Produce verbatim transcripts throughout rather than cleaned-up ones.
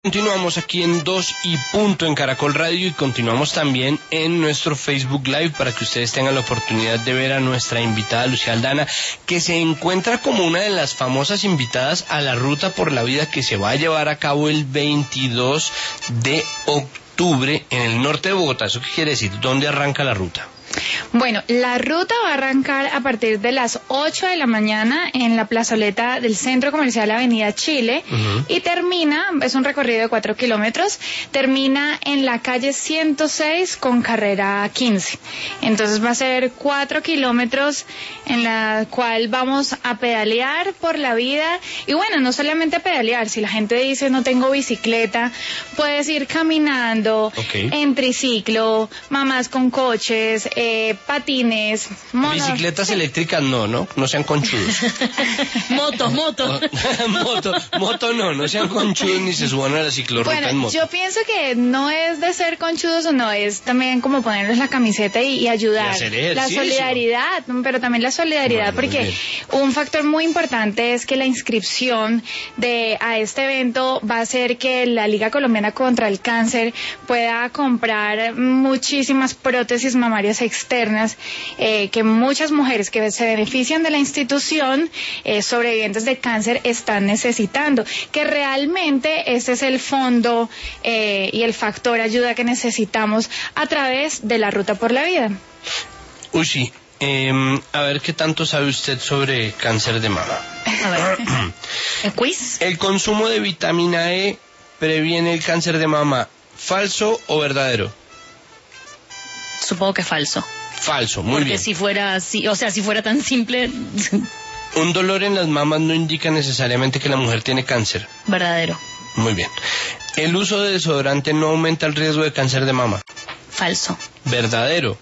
Continuamos aquí en Dos y Punto en Caracol Radio y continuamos también en nuestro Facebook Live para que ustedes tengan la oportunidad de ver a nuestra invitada Lucía Aldana, que se encuentra como una de las famosas invitadas a la Ruta por la Vida que se va a llevar a cabo el veintidós de octubre en el norte de Bogotá. ¿Eso qué quiere decir? ¿Dónde arranca la ruta? Bueno, la ruta va a arrancar a partir de las ocho de la mañana en la plazoleta del Centro Comercial Avenida Chile uh-huh. y termina, es un recorrido de cuatro kilómetros, termina en la calle ciento seis con carrera quince. Entonces va a ser cuatro kilómetros en la cual vamos a pedalear por la vida y bueno, no solamente a pedalear, si la gente dice no tengo bicicleta, puedes ir caminando, okay. en triciclo, mamás con coches, Eh, patines, monos. Bicicletas eléctricas no, ¿no? No sean conchudos. Motos, motos. moto, moto no, no sean conchudos ni se suban a la ciclorruta bueno, en moto. Yo pienso que no es de ser conchudos o no, es también como ponerles la camiseta y, y ayudar. Y hacer ejercicio. La solidaridad, pero también la solidaridad, bueno, porque un factor muy importante es que la inscripción de a este evento va a hacer que la Liga Colombiana contra el Cáncer pueda comprar muchísimas prótesis mamarias externas eh, que muchas mujeres que se benefician de la institución eh, sobrevivientes de cáncer están necesitando, que realmente ese es el fondo eh, y el factor ayuda que necesitamos a través de la Ruta por la Vida. Uy, sí. Eh, a ver qué tanto sabe usted sobre cáncer de mama. A ver. ¿El quiz? ¿El consumo de vitamina E previene el cáncer de mama? ¿Falso o verdadero? Supongo que falso. Falso, muy Porque bien. Porque si fuera así, o sea, si fuera tan simple... Un dolor en las mamas no indica necesariamente que la mujer tiene cáncer. Verdadero. Muy bien. ¿El uso de desodorante no aumenta el riesgo de cáncer de mama? Falso. Verdadero.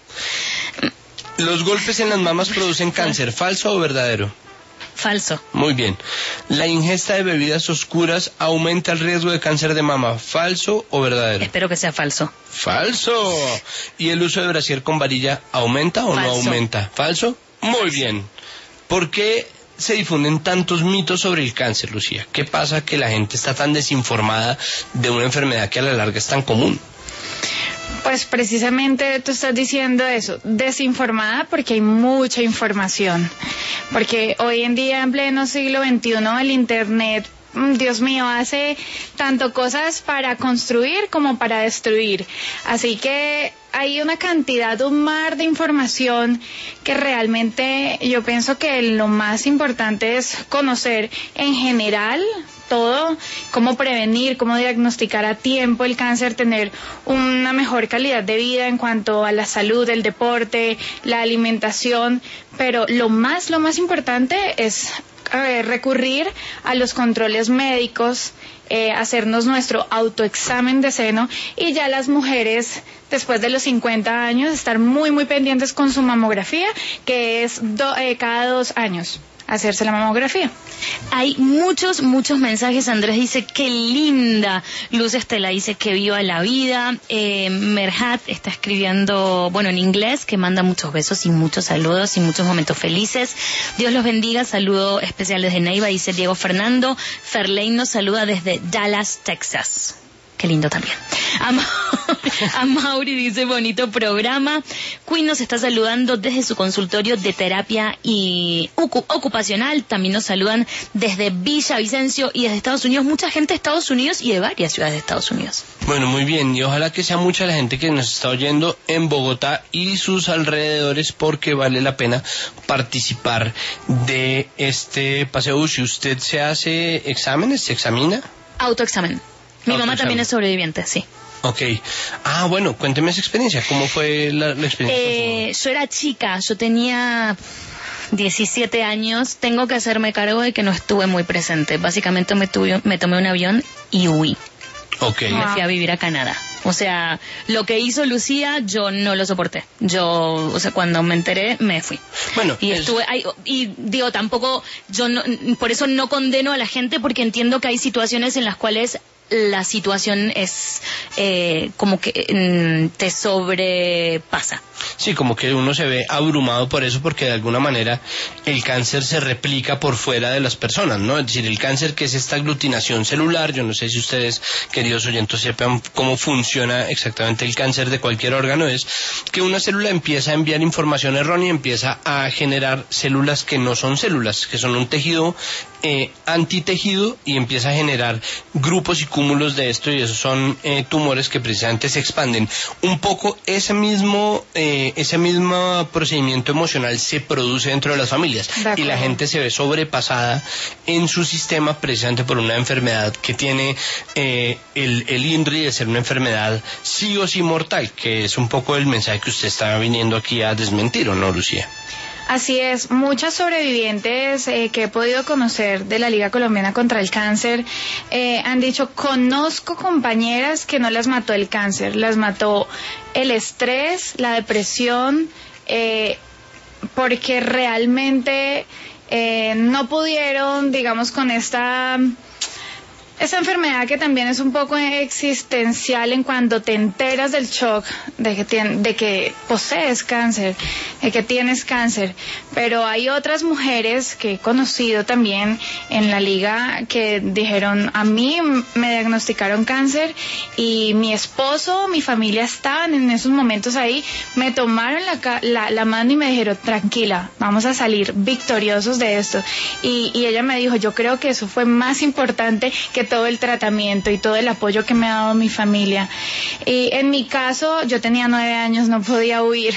¿Los golpes en las mamas producen cáncer? ¿Falso o verdadero? Falso. Muy bien. ¿La ingesta de bebidas oscuras aumenta el riesgo de cáncer de mama? ¿Falso o verdadero? Espero que sea falso. ¡Falso! ¿Y el uso de brasier con varilla aumenta o falso. no aumenta? ¿Falso? Muy bien. ¿Por qué se difunden tantos mitos sobre el cáncer, Lucía? ¿Qué pasa que la gente está tan desinformada de una enfermedad que a la larga es tan común? Pues precisamente tú estás diciendo eso, desinformada porque hay mucha información, porque hoy en día en pleno siglo veintiuno el internet, Dios mío, hace tanto cosas para construir como para destruir, así que hay una cantidad, un mar de información que realmente yo pienso que lo más importante es conocer en general todo, cómo prevenir, cómo diagnosticar a tiempo el cáncer, tener una mejor calidad de vida en cuanto a la salud, el deporte, la alimentación, pero lo más, lo más importante es eh, recurrir a los controles médicos, eh, hacernos nuestro autoexamen de seno y ya las mujeres después de los cincuenta años estar muy, muy pendientes con su mamografía, que es do, eh, cada dos años. Hacerse la mamografía. Hay muchos, muchos mensajes. Andrés dice, qué linda. Luz Estela dice que viva la vida. Eh, Merhat está escribiendo, bueno, en inglés, que manda muchos besos y muchos saludos y muchos momentos felices. Dios los bendiga. Saludo especial desde Neiva, dice Diego Fernando. Ferlein nos saluda desde Dallas, Texas. Qué lindo también. A, Ma a Mauri dice, bonito programa. Queen nos está saludando desde su consultorio de terapia y ocupacional. También nos saludan desde Villa Vicencio y desde Estados Unidos. Mucha gente de Estados Unidos y de varias ciudades de Estados Unidos. Bueno, muy bien. Y ojalá que sea mucha la gente que nos está oyendo en Bogotá y sus alrededores, porque vale la pena participar de este paseo. Si usted se hace exámenes, ¿se examina? Autoexamen. Mi mamá también es sobreviviente, sí. Ok. Ah, bueno, cuénteme esa experiencia. ¿Cómo fue la, la experiencia? Eh, yo era chica, yo tenía diecisiete años. Tengo que hacerme cargo de que no estuve muy presente. Básicamente me, tuve, me tomé un avión y huí. Ok. Me fui a vivir a Canadá. O sea, lo que hizo Lucía, yo no lo soporté. Yo, o sea, cuando me enteré, me fui. Bueno, y es... estuve, ay, y digo, tampoco, yo no, por eso no condeno a la gente, porque entiendo que hay situaciones en las cuales la situación es eh, como que mm, te sobrepasa. Sí, como que uno se ve abrumado por eso, porque de alguna manera el cáncer se replica por fuera de las personas, ¿no? Es decir, el cáncer, que es esta aglutinación celular, yo no sé si ustedes, queridos oyentes, sepan cómo funciona exactamente el cáncer de cualquier órgano, es que una célula empieza a enviar información errónea, empieza a generar células que no son células, que son un tejido eh, antitejido, y empieza a generar grupos y cúmulos de esto, y esos son eh, tumores que precisamente se expanden. Un poco ese mismo eh, ese mismo procedimiento emocional se produce dentro de las familias, y la gente se ve sobrepasada en su sistema precisamente por una enfermedad que tiene eh, el, el INRI de ser una enfermedad sí o sí mortal, que es un poco el mensaje que usted está viniendo aquí a desmentir, ¿o no, Lucía? Así es, muchas sobrevivientes eh, que he podido conocer de la Liga Colombiana contra el Cáncer eh, han dicho: conozco compañeras que no las mató el cáncer, las mató el estrés, la depresión, eh, porque realmente eh, no pudieron, digamos, con esta... Esa enfermedad que también es un poco existencial en cuando te enteras del shock de que, tien, de que posees cáncer, de que tienes cáncer. Pero hay otras mujeres que he conocido también en la liga que dijeron: a mí me diagnosticaron cáncer y mi esposo, mi familia estaban en esos momentos ahí, me tomaron la, la, la mano y me dijeron: tranquila, vamos a salir victoriosos de esto. Y, y ella me dijo: yo creo que eso fue más importante que todo el tratamiento y todo el apoyo que me ha dado mi familia. Y en mi caso, yo tenía nueve años, no podía huir,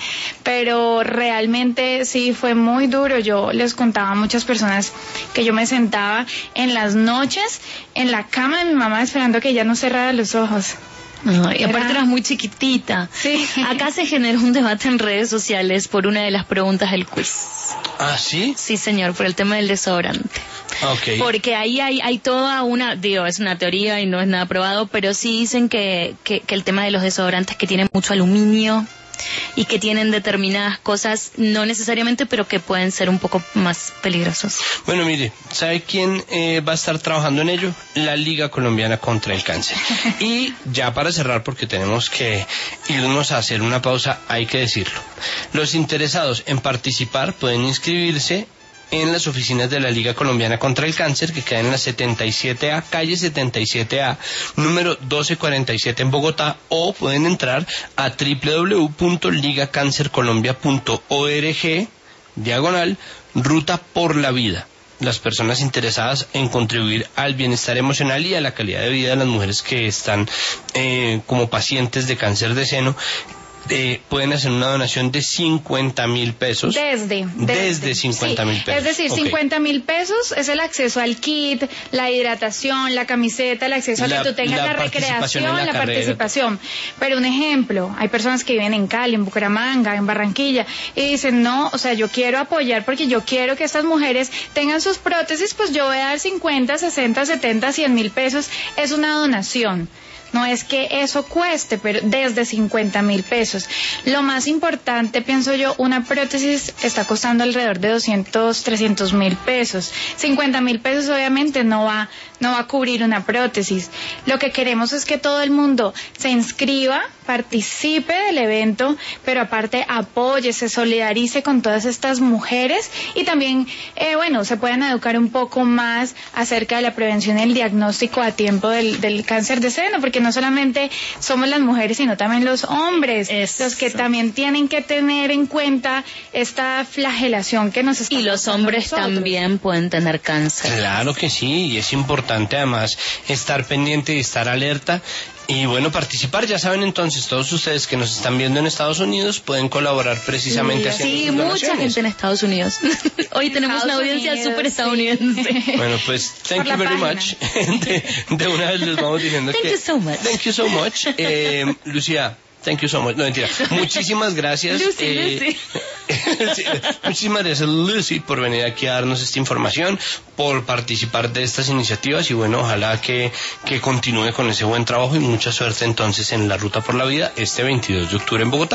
pero realmente sí fue muy duro. Yo les contaba a muchas personas que yo me sentaba en las noches en la cama de mi mamá esperando que ella no cerrara los ojos. No, y aparte eras muy chiquitita. Sí. Acá se generó un debate en redes sociales por una de las preguntas del quiz. ¿Ah, sí? Sí, señor, por el tema del desodorante. Okay. Porque ahí hay, hay toda una, digo, es una teoría y no es nada probado, pero sí dicen que, que, que el tema de los desodorantes que tienen mucho aluminio y que tienen determinadas cosas, no necesariamente, pero que pueden ser un poco más peligrosos. Bueno, mire, ¿sabe quién eh, va a estar trabajando en ello? La Liga Colombiana contra el Cáncer. Y ya para cerrar, porque tenemos que irnos a hacer una pausa, hay que decirlo. Los interesados en participar pueden inscribirse en las oficinas de la Liga Colombiana contra el Cáncer, que quedan en la setenta y siete A, calle setenta y siete A, número doce cuarenta y siete en Bogotá, o pueden entrar a doble u doble u doble u punto liga cáncer colombia punto org, diagonal, ruta por la vida. Las personas interesadas en contribuir al bienestar emocional y a la calidad de vida de las mujeres que están eh, como pacientes de cáncer de seno, Eh, pueden hacer una donación de cincuenta mil pesos. Desde. Desde, desde cincuenta mil sí, pesos. Es decir, okay. cincuenta mil pesos es el acceso al kit, la hidratación, la camiseta, el acceso la, a que tú tengas la, la recreación, la, la carrera. participación. Pero un ejemplo, hay personas que viven en Cali, en Bucaramanga, en Barranquilla, y dicen: no, o sea, yo quiero apoyar porque yo quiero que estas mujeres tengan sus prótesis, pues yo voy a dar cincuenta, sesenta, setenta, cien mil pesos. Es una donación. No es que eso cueste, pero desde cincuenta mil pesos. Lo más importante, pienso yo, una prótesis está costando alrededor de doscientos, trescientos mil pesos. cincuenta mil pesos obviamente no va, no va a cubrir una prótesis. Lo que queremos es que todo el mundo se inscriba, participe del evento, pero aparte apoye, se solidarice con todas estas mujeres y también, eh, bueno, se puedan educar un poco más acerca de la prevención y el diagnóstico a tiempo del, del cáncer de seno, porque no solamente somos las mujeres, sino también los hombres, Eso. los que también tienen que tener en cuenta esta flagelación que nos está Y los hombres también pueden tener cáncer. Claro que sí, y es importante además estar pendiente y estar alerta. Y bueno, participar, ya saben entonces, todos ustedes que nos están viendo en Estados Unidos pueden colaborar precisamente sí, haciendo sí, sus mucha donaciones. gente en Estados Unidos. Hoy tenemos Estados una audiencia Unidos, súper sí. estadounidense. Bueno, pues, thank Por you la very página. much. De, de una vez les vamos diciendo Thank que... you so much. Thank you so much. Eh, Lucía, thank you so much. No, mentira. Muchísimas gracias. Lucy, eh, Lucy. sí, muchísimas gracias, Lucy, por venir aquí a darnos esta información, por participar de estas iniciativas, y bueno, ojalá que, que continúe con ese buen trabajo, y mucha suerte entonces en la Ruta por la Vida este veintidós de octubre en Bogotá.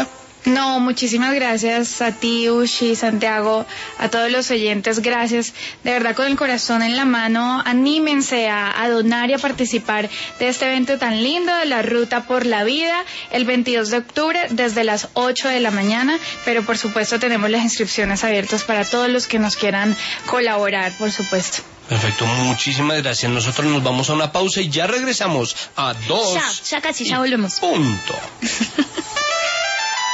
No, muchísimas gracias a ti, Ushi, Santiago, a todos los oyentes, gracias. De verdad, con el corazón en la mano, anímense a, a donar y a participar de este evento tan lindo de la Ruta por la Vida, el veintidós de octubre, desde las ocho de la mañana, pero por supuesto tenemos las inscripciones abiertas para todos los que nos quieran colaborar, por supuesto. Perfecto, muchísimas gracias. Nosotros nos vamos a una pausa y ya regresamos a dos. Ya, ya casi, ya volvemos. Punto.